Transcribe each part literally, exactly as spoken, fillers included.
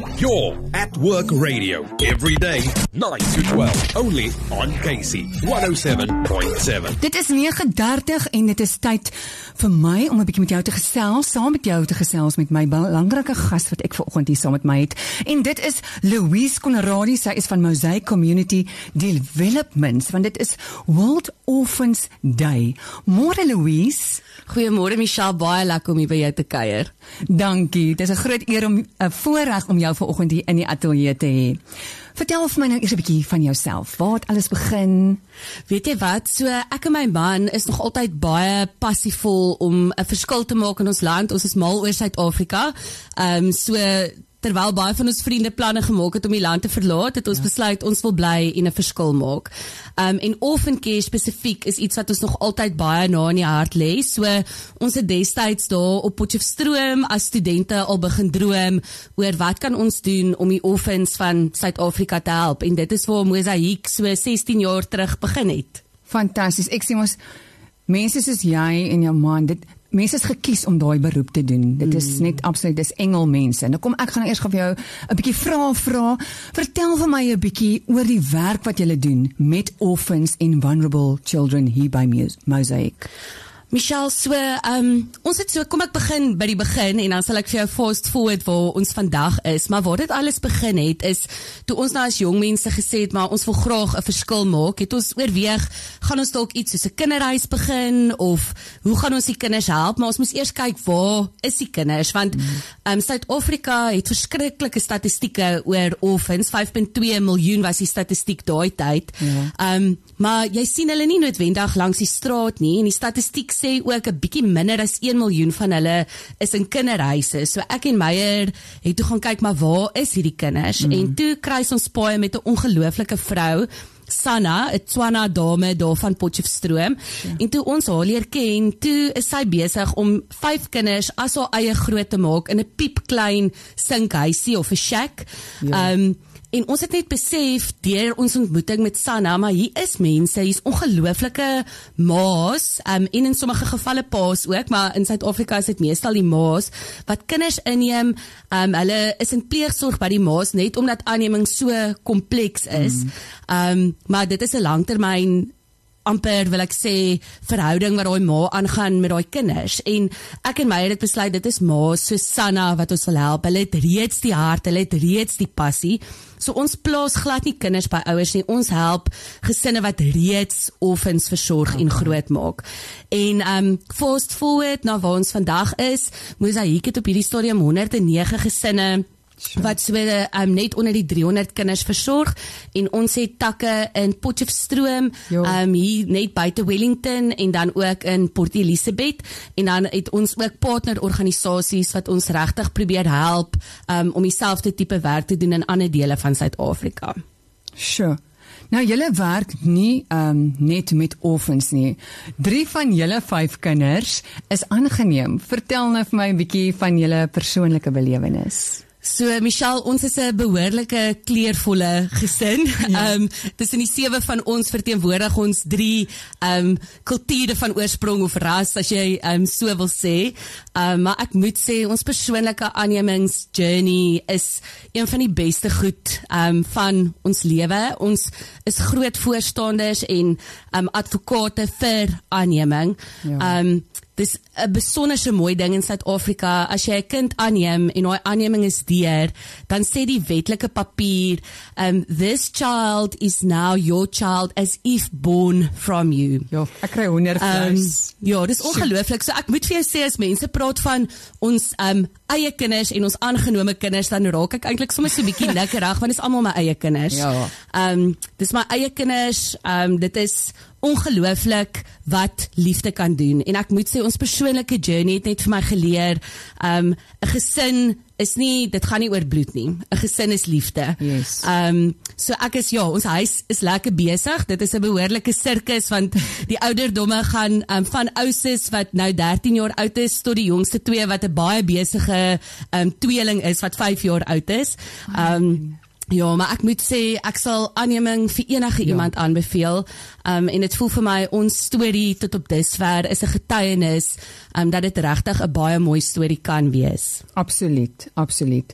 You're at Work Radio every day, nine to twelve, only on K C one oh seven point seven. Dit is nege dertig en dit is tyd vir my om 'n bietjie met jou te gesels, saam met jou te gesels met my belangrike gas wat ek vanoggend hier saam met my het. En dit is Louise Conradi, sy is van Mosaic Community Developments, want dit is World Orphans Day. Môre Louise. Goeiemôre Michelle, baie lekker om hier by jou te kuier. Dankie, dit is 'n groot eer om 'n voorreg om jou vanoggend hier in die ateljee te hê. Vertel vir my nou eers 'n bietjie van jouself. Waar het alles begin? Weet jy wat, so ek en my man is nog altyd baie passievol om 'n verskil te maak in ons land. Ons is mal oor Suid-Afrika. Ehm um, so terwyl baie van ons vriende planne gemaak het om die land te verlaat, het ons ja. besluit ons wil bly en 'n verskil maak. Um, en orphan care spesifiek is iets wat ons nog altyd baie na in die hart lê. So ons het destyds daar op Potchefstroom as studente al begin droom oor wat kan ons doen om die orphans van Suid-Afrika te help. En dit is waar Mosaic so sestien jaar terug begin het. Fantasties. Ek sê ons, mense soos jy en jou man, dit mense is gekies om daai beroep te doen. Dit is net absoluut, dis engelmense. Nou kom ek gaan eers vir jou 'n bietjie vrae vra. Vertel vir my 'n bietjie oor die werk wat julle doen met orphans en vulnerable children hier by Mosaic. Michelle, so, um, ons het so, kom ek begin by die begin en dan sal ek vir jou fast forward waar ons vandag is, maar waar dit alles begin het, is, toe ons nou as jong mense gesê het, maar ons wil graag 'n verskil maak, het ons oorweeg, gaan ons dalk iets soos 'n kinderhuis begin, of hoe gaan ons die kinders help, maar ons moes eers kyk, waar is die kinders, want mm. um, Suid-Afrika het verskriklike statistieke oor orphans, vyf komma twee miljoen was die statistiek daai tyd, ja. um, maar jy sien hulle nie noodwendig langs die straat nie, en die statistiek sê ook 'n bietjie minder as een miljoen van hulle is in kinderhuise. So ek en Meyer het toe gaan kyk, maar waar is hierdie kinders? Mm. En toe kry ons paai met 'n ongelooflike vrou, Sanna, 'n Tswana dame daar van Potchefstroom. Ja. En toe ons haar leer ken, toe is sy besig om vyf kinders as haar eie groot te maak in 'n piepklein sinkhuisie of 'n shack. Ja. Um, En ons het net besef, deur ons ontmoeting met Sanna, maar hier is mense, hier is ongelooflike ma's, um, en in sommige gevalle pa's ook, maar in Suid-Afrika is dit meestal die ma's, wat kinders inneem, um, hulle is in pleegsorg by die ma's, net omdat aanneming so kompleks is, mm. um, maar dit is 'n langtermyn amper wil ek sê verhouding wat daai ma aangaan met daai kinders, en ek en my het besluit, dit is ma so Sanna wat ons wil help, hulle het reeds die hart, hulle het reeds die passie, so ons plaas glad nie kinders by ouers nie, ons help gesinne wat reeds orphans versorg okay. en groot maak. En um, fast forward na waar ons vandag is, Mosaic het op hierdie stadium honderd en nege gesinne Sure. wat so um, net onder die driehonderd kinders versorg, en ons het takke in Potchefstroom, um, hier net buite Wellington, en dan ook in Port Elizabeth, en dan het ons ook partnerorganisasies wat ons regtig probeer help um, om dieselfde tipe werk te doen in ander dele van Suid-Afrika. Sure. Nou, julle werk nie um, net met orphans nie. Drie van julle vyf kinders is aangeneem. Vertel nou vir my 'n bietjie van julle persoonlike belewenis. So Michelle, ons is 'n behoorlike kleurvolle gesin. Ja. Um, tussen die sewe van ons verteenwoordig ons drie um, kulture van oorsprong of ras, as jy um, so wil sê. Um, maar ek moet sê, ons persoonlike aannemingsjourney is een van die beste goed um, van ons lewe. Ons is groot voorstanders en um, advokate vir aanneming. Ja. Um, Dis 'n besonderse mooi ding in Suid-Afrika, as jy 'n kind aanneem en daai aanneming is deur, dan sê die wetlike papier, um, this child is now your child as if born from you. Ja, ek kry hoendervleis. Um, ja, dis ongelooflik. So ek moet vir jou sê, as mense praat van ons um, eie kinders en ons aangenome kinders, dan raak ek eintlik sommer so 'n bietjie nikkerig, want dis almal my eie kinders. Ja. Um, dis my eie kinders, um, dit is ongelooflik wat liefde kan doen, en ek moet sê, ons persoonlike journey het net vir my geleer, um, 'n gesin is nie, dit gaan nie oor bloed nie, 'n gesin is liefde. Yes. Um, so ek is, ja, ons huis is lekker besig, dit is 'n behoorlike sirkus, want die ouderdomme gaan um, van ouses wat nou dertien jaar oud is, tot die jongste twee wat 'n baie besige um, tweeling is, wat vyf jaar oud is. Um, Ja, maar ek moet sê, ek sal aanneming vir enige ja. iemand aanbeveel, um, en dit voel vir my, ons storie tot op dusver is 'n getuienis, um, dat dit regtig 'n baie mooi storie kan wees. Absoluut, absoluut.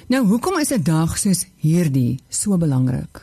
Nou, hoekom is 'n dag soos hierdie so belangrik?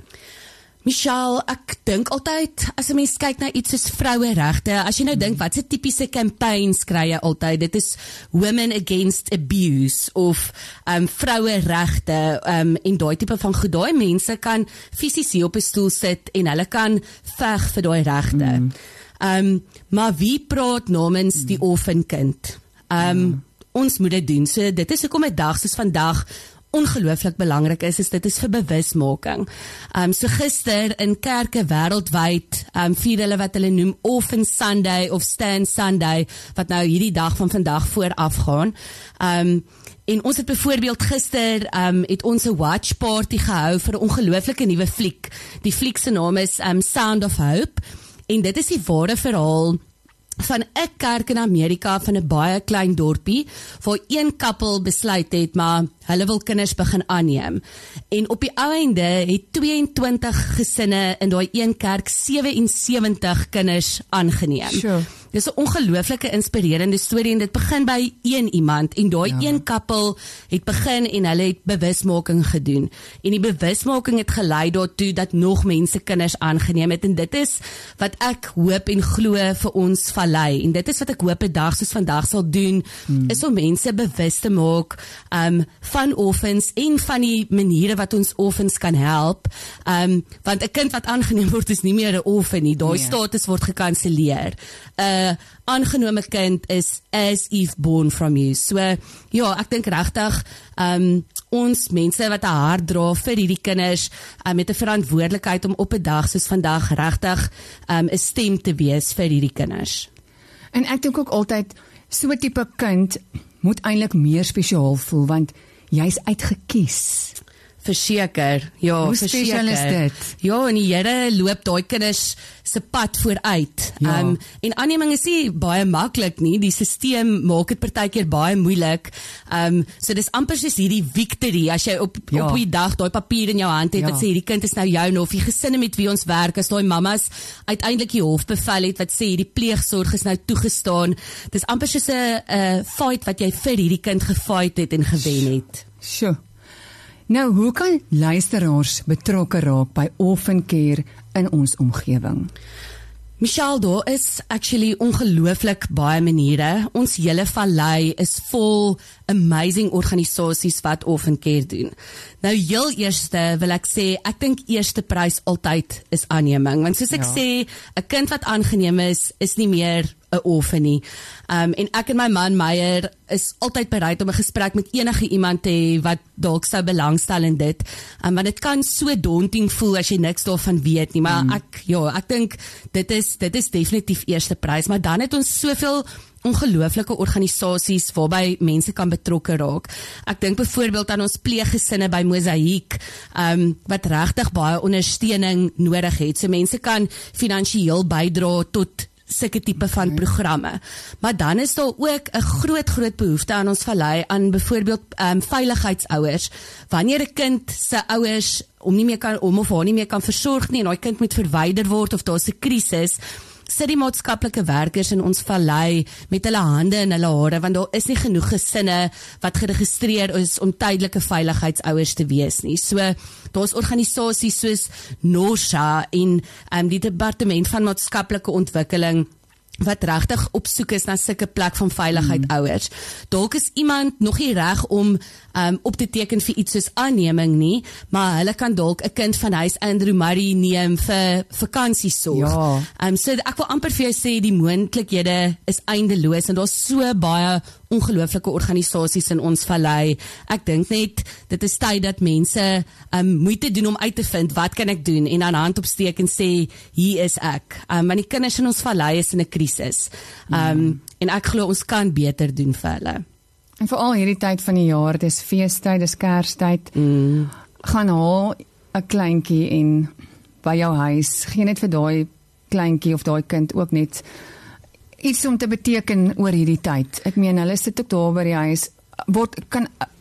Michelle, ek dink altyd, as 'n mens kyk na iets soos vroueregte, as jy nou dink, wat 'n tipiese campaigns kry jy altyd, dit is Women Against Abuse, of um, vroueregte, um, en daai tipe van goed, daai mense kan fisies hier op 'n stoel sit, en hulle kan veg vir daai regte. Mm. Um, maar wie praat namens die orphankind? Um, mm. Ons moet dit doen, so dit is hoekom 'n dag soos vandag ongelooflik belangrik is, is dit is vir bewusmaking. Um, so gister in kerke wêreldwyd um, vier hulle wat hulle noem Orphan Sunday of Stand Sunday, wat nou hierdie dag van vandag vooraf gaan. Um, en ons het byvoorbeeld gister, um, het ons 'n watch party gehou vir 'n ongelooflike nuwe fliek. Die fliek se naam is um, Sound of Hope, en dit is die ware verhaal van 'n kerk in Amerika, van 'n baie klein dorpie, waar een koppel besluit het, maar hulle wil kinders begin aanneem. En op die einde het twee-en-twintig gesinne in daai een kerk sewe en sewentig kinders aangeneem. Sure. Dis 'n ongelooflike inspirerende storie, en dit begin by een iemand, en daai ja. een koppel het begin en hulle het bewusmaking gedoen. En die bewusmaking het gelei daartoe dat nog mense kinders aangeneem het, en dit is wat ek hoop en glo vir ons vallei. En dit is wat ek hoop 'n dag soos vandag sal doen, hmm. is om mense bewus te maak um, van orphans en van die maniere wat ons orphans kan help. Um, want 'n kind wat aangeneem word is nie meer 'n orphan nie, daai nee. status word gekanseleer. Uh, aangenome kind is as if born from you. So, ja, ek dink regtig, um, ons mense wat 'n hart dra vir hierdie kinders, um, met 'n verantwoordelikheid om op 'n dag soos vandag regtig um, 'n stem te wees vir hierdie kinders. En ek dink ook altyd, so 'n tipe kind moet eintlik meer spesiaal voel, want jy's uitgekies. Verseker, ja, Hoe verseker. spesiaal is dit? Ja, en die Here loop daai kinders se pad vooruit. Ja. Um, en aanneming is nie baie maklik nie, die stelsel maak dit partykeer baie moeilik. Um, so dis amper soos hierdie victory, as jy op, Ja. op die dag daai papier in jou hand het, Ja. wat sê hierdie kind is nou joune, of die gesinne met wie ons werk, as daai mammas uiteindelik die hofbevel het, wat sê hierdie pleegsorg is nou toegestaan. Dis amper soos 'n uh, fight wat jy vir hierdie kind gefight het en gewen het. Sjoe. Nou, hoe kan luisteraars betrokke raak by orphan care in ons omgewing? Michelle, daar is actually ongelooflik baie maniere. Ons hele vallei is vol amazing organisasies wat orphan care doen. Nou, heel eerste wil ek sê, ek dink eerste prys altyd is aanneming. Want soos ek Ja. sê, 'n kind wat aangeneem is, is nie meer 'n orphan nie. Um, en ek en my man Meyer is altyd bereid om 'n gesprek met enige iemand te hê wat dalk sou belangstel in dit. Um, want dit kan so daunting voel as jy niks daarvan weet nie, maar mm. ek ja, ek dink dit is dit is definitief eerste prys, maar dan het ons soveel ongelooflike organisasies waarby mense kan betrokke raak. Ek dink byvoorbeeld aan ons pleeggesinne by Mosaïek, um, wat regtig baie ondersteuning nodig het. So mense kan finansiëel bydra tot sulke tipe van programme. Maar dan is daar ook 'n groot groot behoefte aan ons vallei aan byvoorbeeld um, veiligheidsouers. Wanneer 'n kind se ouers om nie meer kan om of haar nie meer kan versorg nie en daai kind moet verwyder word of daar's 'n krisis, sit die maatskaplike werkers in ons vallei met hulle hande in hulle hare, want daar is nie genoeg gesinne wat geregistreer is om tydelike veiligheidsouers te wees nie. So, daar's organisasies soos NOSHA en um, die Departement van Maatskaplike Ontwikkeling wat regtig op soek is na sulke plek van veiligheid hmm. ouers. Dalk is iemand nog nie reg om um, op te teken vir iets soos aanneming nie, maar hulle kan dalk 'n kind van huis Andrew Murray neem vir vakansiesorg. Ja. Um, so ek wil amper vir jou sê die moontlikhede is eindeloos en daar's so baie ongelooflike organisasies in ons vallei. Ek dink net dit is tyd dat mense um, moeite doen om uit te vind wat kan ek doen en dan hand opsteek en sê hier is ek. Um, want die kinders in ons vallei is in 'n krisis. Um, mm. En ek glo ons kan beter doen vir hulle. En veral hierdie tyd van die jaar, dis feestyd, dis Kerstyd. Mm. Gaan haal 'n kleintjie en by jou huis, gee net vir daai kleintjie of daai kind ook net iets om te beteken oor hierdie tyd. Ek meen, hulle sit ook daar by die huis, word, kan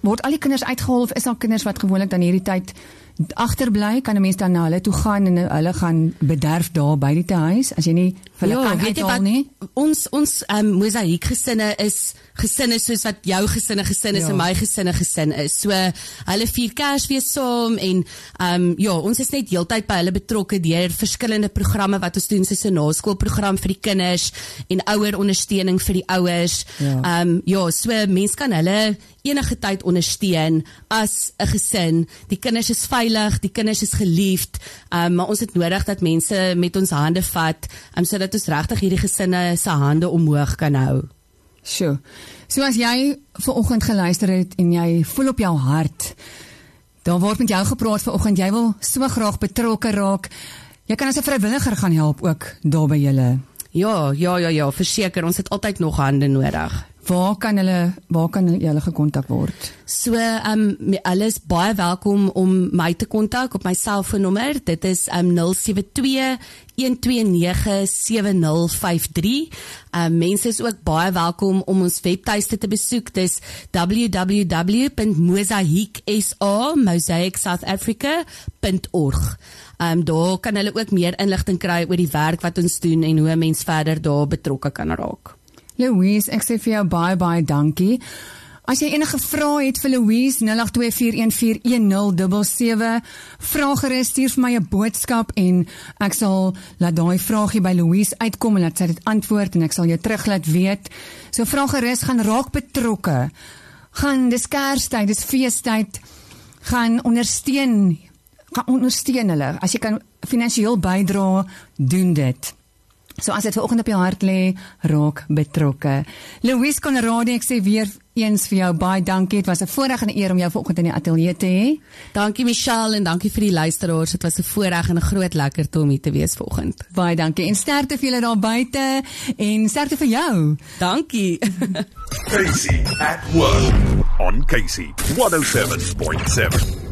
word al die kinders uitgehaal of is daar kinders wat gewoonlik dan hierdie tyd agterbly, kan 'n mens dan na hulle toe gaan en hulle gaan bederf daar by die huis as jy nie vir hulle Ja, kan weet jy uithaal wat, nie? ons ons um, mosaïek gesinne is gesinne soos wat jou gesinne gesin is Ja. en my gesinne gesin is. So hulle vier Kersfees saam en um, ja, ons is net heeltyd by hulle betrokke deur verskillende programme wat ons doen, soos 'n naskoolprogram vir die kinders en ouer ondersteuning vir die ouers. Ja. Um, ja, so mens kan hulle enige tyd ondersteun as 'n gesin. Die kinders is veilig, die kinders is geliefd, um, maar ons het nodig dat mense met ons hande vat, um, sodat ons regtig hierdie gesinne se hande omhoog kan hou. Sjoe. So as jy vanoggend geluister het en jy voel op jou hart, dan word met jou gepraat vanoggend, jy wil so graag betrokke raak, jy kan as 'n vrywilliger gaan help ook daar by julle. Ja, ja, ja, ja, verseker, ons het altyd nog hande nodig. Waar kan hulle, waar kan julle gekontak word? So, um, hulle is baie welkom om my te kontak op my selfoonnommer. Dit is um, nul sewe twee, een twee nege, sewe nul vyf drie. Um, mense is ook baie welkom om ons webtuiste te besoek. Dis w w w punt mosaic s a mosaic south africa punt org. Um, daar kan hulle ook meer inligting kry oor die werk wat ons doen en hoe 'n mens verder daar betrokke kan raak. Louise, ek sê vir jou baie baie dankie. As jy enige vrae het vir Louise, nul agt twee vier een vier een nul sewe sewe, vra gerus, stuur vir my 'n boodskap en ek sal laat daai vraagie by Louise uitkom en laat sy dit antwoord en ek sal jou terug laat weet. So vra gerus, gaan raak betrokke. Gaan, dis Kerstyd, dis feestyd. Gaan ondersteun, gaan ondersteun hulle. As jy kan finansiëel bydra, doen dit. So as dit vanoggend op jou hart lê, raak betrokke. Louise Conradie, ek sê weer eens vir jou baie dankie. Dit was 'n voorreg en 'n eer om jou vanoggend in die ateljee te hê. Dankie Michelle en dankie vir die luisteraars. Dit was 'n voorreg en 'n groot lekkerte om hier te wees vanoggend. Baie dankie en sterkte vir julle daar buite en sterkte vir jou. Dankie. Casey at Work on Casey one oh seven point seven.